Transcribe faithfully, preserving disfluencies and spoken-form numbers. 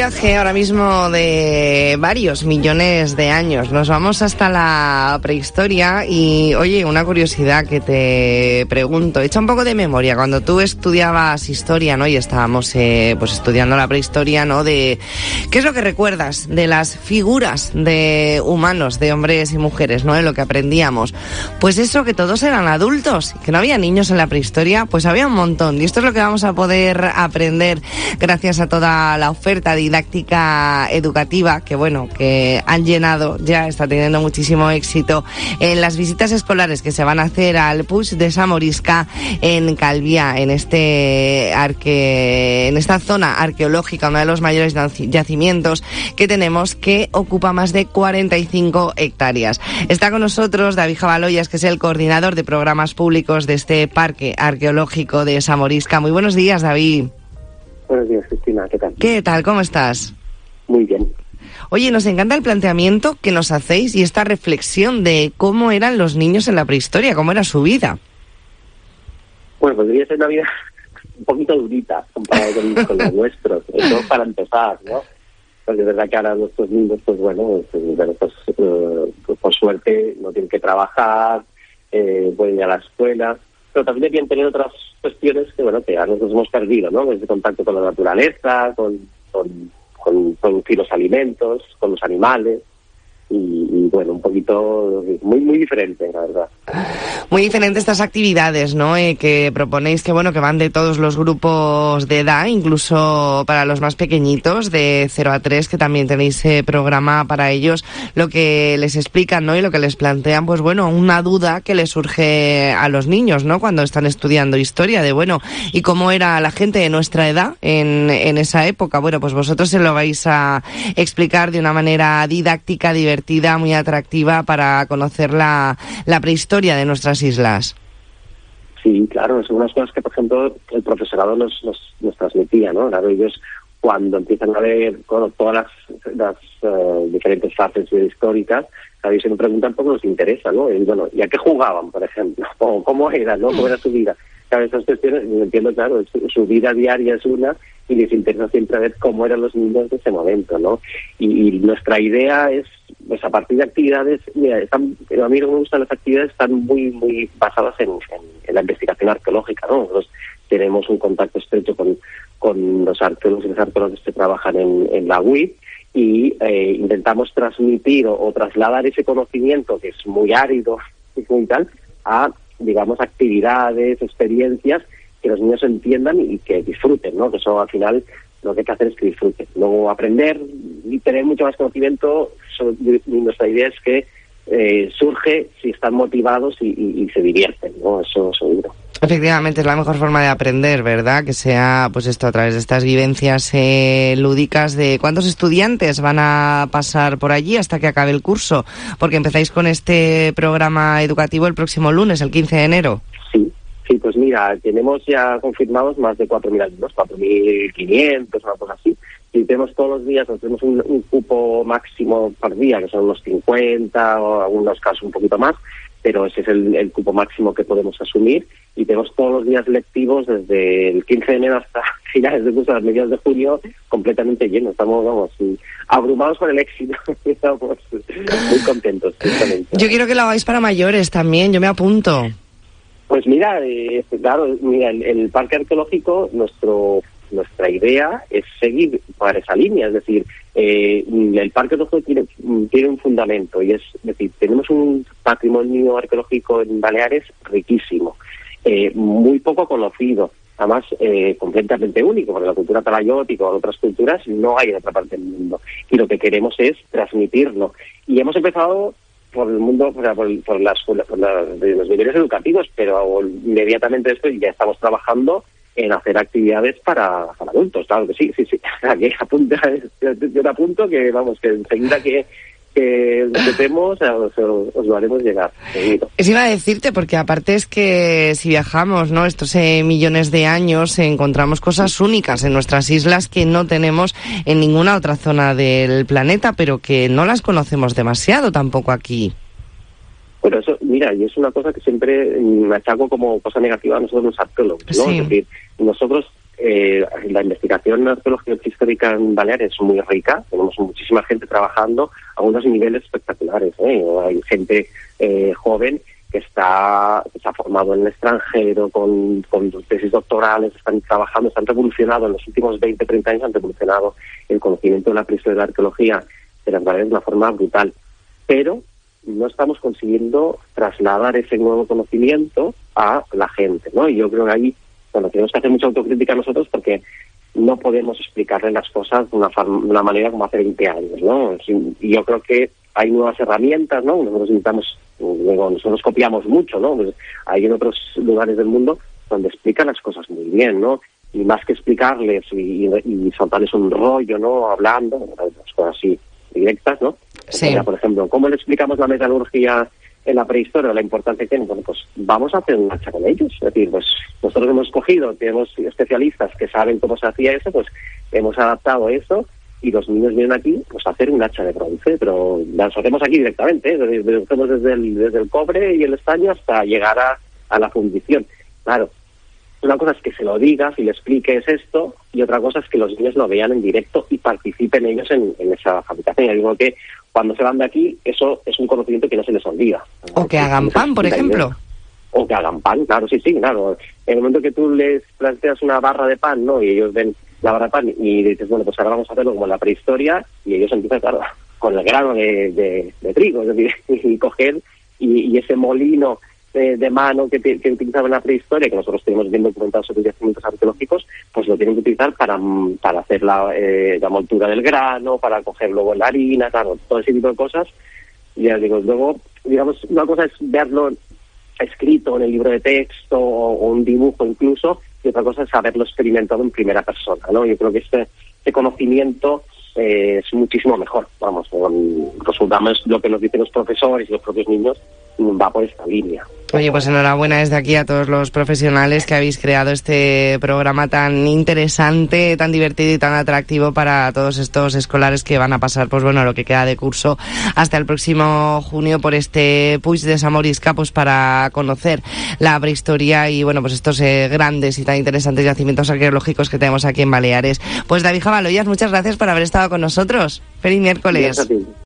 viaje ahora mismo de varios millones de años. Nos vamos hasta la prehistoria y, oye, una curiosidad que te pregunto. Echa un poco de memoria. Cuando tú estudiabas historia, ¿no? Y estábamos eh, pues estudiando la prehistoria, ¿no? De ¿qué es lo que recuerdas de las figuras de humanos, de hombres y mujeres, ¿no? De lo que aprendíamos. Pues eso, que todos eran adultos, que no había niños en la prehistoria, pues había un montón. Y esto es lo que vamos a poder aprender gracias a toda la oferta didáctica educativa que, bueno, que han llenado, ya está teniendo muchísimo éxito en las visitas escolares que se van a hacer al Puig de Samorisca en Calviá, en este arque, en esta zona arqueológica, uno de los mayores yacimientos que tenemos, que ocupa más de cuarenta y cinco hectáreas. Está con nosotros David Jabaloyas, que es el coordinador de programas públicos de este parque arqueológico de Samorisca. Muy buenos días, David. Buenos días, Cristina, ¿qué tal? ¿Qué tal? ¿Cómo estás? Muy bien. Oye, nos encanta el planteamiento que nos hacéis y esta reflexión de cómo eran los niños en la prehistoria, cómo era su vida. Bueno, pues debería ser una vida un poquito durita comparado con, con los nuestros, eso para empezar, ¿no? Porque es verdad que ahora nuestros niños, pues bueno, pues, bueno, pues, eh, pues por suerte no tienen que trabajar, eh, pueden ir a la escuela, pero también deben tener otras cuestiones que, bueno, que a nosotros hemos perdido, ¿no? Ese contacto con la naturaleza, con, con, con producir los alimentos, con los animales. Y, y bueno, un poquito muy muy diferente, la verdad. Muy diferentes estas actividades, ¿no? Eh, que proponéis, que bueno, que van de todos los grupos de edad, incluso para los más pequeñitos, de cero a tres, que también tenéis eh, programa para ellos, lo que les explican, ¿no? Y lo que les plantean, pues bueno, una duda que les surge a los niños, ¿no? Cuando están estudiando historia, de bueno, ¿y cómo era la gente de nuestra edad en, en esa época? Bueno, pues vosotros se lo vais a explicar de una manera didáctica, divertida, muy atractiva para conocer la, la prehistoria de nuestras islas. Sí, claro, son unas cosas que, por ejemplo, el profesorado nos, nos, nos transmitía, ¿no? Claro, ellos cuando empiezan a ver bueno, todas las, las uh, diferentes fases históricas, a ellos se me preguntan por qué nos interesa, ¿no? Y bueno, ¿y a qué jugaban, por ejemplo? ¿Cómo, cómo era, no? ¿Cómo era su vida? Claro, esas cuestiones, entiendo, claro, su, su vida diaria es una, y les interesa siempre ver cómo eran los niños de ese momento, ¿no? Y, y nuestra idea es, pues a partir de actividades, mira, están, a mí no me gustan las actividades, están muy muy basadas en, en, en la investigación arqueológica, ¿no? Nosotros tenemos un contacto estrecho con, con los arqueólogos y las arqueólogas que trabajan en, en la U I P y eh, intentamos transmitir o, o trasladar ese conocimiento, que es muy árido y muy tal, a, digamos, actividades, experiencias que los niños entiendan y que disfruten, ¿no? Que eso al final lo que hay que hacer es que disfruten. Luego aprender y tener mucho más conocimiento, so, nuestra idea es que eh, surge si están motivados y, y, y se divierten, ¿no? Eso seguro. Efectivamente, es la mejor forma de aprender, ¿verdad? Que sea, pues esto, a través de estas vivencias eh, lúdicas. De ¿cuántos estudiantes van a pasar por allí hasta que acabe el curso? Porque empezáis con este programa educativo el próximo lunes, el quince de enero. Sí. Sí, pues mira, tenemos ya confirmados más de cuatro mil alumnos, cuatro mil quinientos, una cosa así. Y tenemos todos los días, tenemos un, un cupo máximo por día, que son unos cincuenta o en algunos casos un poquito más, pero ese es el, el cupo máximo que podemos asumir. Y tenemos todos los días lectivos desde el quince de enero hasta finales de curso, a las mediados de junio, completamente llenos. Estamos, vamos, abrumados por el éxito. Estamos muy contentos, justamente. Yo quiero que lo hagáis para mayores también, yo me apunto. Pues mira, eh, claro, mira, el, el parque arqueológico, nuestro nuestra idea es seguir para esa línea, es decir, eh, el parque arqueológico tiene, tiene un fundamento, y es, es decir, tenemos un patrimonio arqueológico en Baleares riquísimo, eh, muy poco conocido, además eh, completamente único, porque la cultura talayótica o otras culturas no hay en otra parte del mundo, y lo que queremos es transmitirlo. Y hemos empezado por el mundo, o sea, por, por, las, por la, de los niveles educativos, pero inmediatamente después ya estamos trabajando en hacer actividades para, para adultos, claro que sí, sí, sí. Aquí apunta, yo te apunto que, vamos, que enseguida que, que empecemos os, os lo haremos llegar, seguro. Eso iba a decirte, porque aparte es que si viajamos, ¿no?, estos eh, millones de años, eh, encontramos cosas únicas en nuestras islas que no tenemos en ninguna otra zona del planeta, pero que no las conocemos demasiado tampoco aquí. Bueno, eso, mira, y es una cosa que siempre me achaco como cosa negativa a nosotros los arqueólogos, ¿no? Sí. Es decir, nosotros eh, la investigación arqueológica y histórica en Baleares es muy rica, tenemos muchísima gente trabajando a unos niveles espectaculares, ¿eh? Hay gente eh, joven que está que se ha formado en el extranjero con, con tesis doctorales, están trabajando, están revolucionado en los últimos veinte, treinta años, han revolucionado el conocimiento de la prehistoria y la arqueología de las Baleares de una forma brutal. Pero no estamos consiguiendo trasladar ese nuevo conocimiento a la gente, ¿no? Y yo creo que ahí, bueno, tenemos que hacer mucha autocrítica nosotros porque no podemos explicarle las cosas de una, de una manera como hace veinte años, ¿no? Y yo creo que hay nuevas herramientas, ¿no? Nosotros necesitamos, luego nosotros copiamos mucho, ¿no? Pues hay en otros lugares del mundo donde explican las cosas muy bien, ¿no? Y más que explicarles y, y, y soltarles un rollo, ¿no? Hablando, las cosas así directas, ¿no? Sí. O sea, por ejemplo, ¿cómo le explicamos la metalurgia en la prehistoria, la importancia que tiene? Bueno, pues vamos a hacer una marcha con ellos. Es decir, pues nosotros hemos cogido, tenemos especialistas que saben cómo se hacía eso, pues hemos adaptado eso y los niños vienen aquí pues a hacer un hacha de bronce, pero las hacemos aquí directamente, ¿eh? Es decir, hacemos desde el, desde el cobre y el estaño hasta llegar a, a la fundición. Claro, una cosa es que se lo digas y le expliques esto, y otra cosa es que los niños lo vean en directo y participen ellos en, en esa fabricación. Y digo que cuando se van de aquí, eso es un conocimiento que no se les olvida. O que hagan pan, por ejemplo. O que hagan pan, claro, sí, sí, claro. En el momento que tú les planteas una barra de pan, ¿no? Y ellos ven la barra de pan y dices, bueno, pues ahora vamos a hacerlo como en la prehistoria, y ellos empiezan, claro, con el grano de, de, de trigo, es decir, y coger y, y ese molino de, de mano que, te, que utilizaban en la prehistoria, que nosotros tenemos bien documentados sobre yacimientos arqueológicos, pues lo tienen que utilizar para, para hacer la, eh, la moltura del grano, para coger luego la harina, claro, todo ese tipo de cosas. Y ya digo, luego, digamos, una cosa es verlo escrito en el libro de texto o, o un dibujo incluso, y otra cosa es haberlo experimentado en primera persona, ¿no? Yo creo que este, este conocimiento eh, es muchísimo mejor, vamos, resultamos lo que nos dicen los profesores y los propios niños va por esta línea. Oye, pues enhorabuena desde aquí a todos los profesionales que habéis creado este programa tan interesante, tan divertido y tan atractivo para todos estos escolares que van a pasar, pues bueno, lo que queda de curso hasta el próximo junio por este Puig de Samorisca, pues para conocer la prehistoria y bueno, pues estos eh, grandes y tan interesantes yacimientos arqueológicos que tenemos aquí en Baleares. Pues David Jabaloyas, muchas gracias por haber estado con nosotros. Feliz miércoles. Gracias a ti.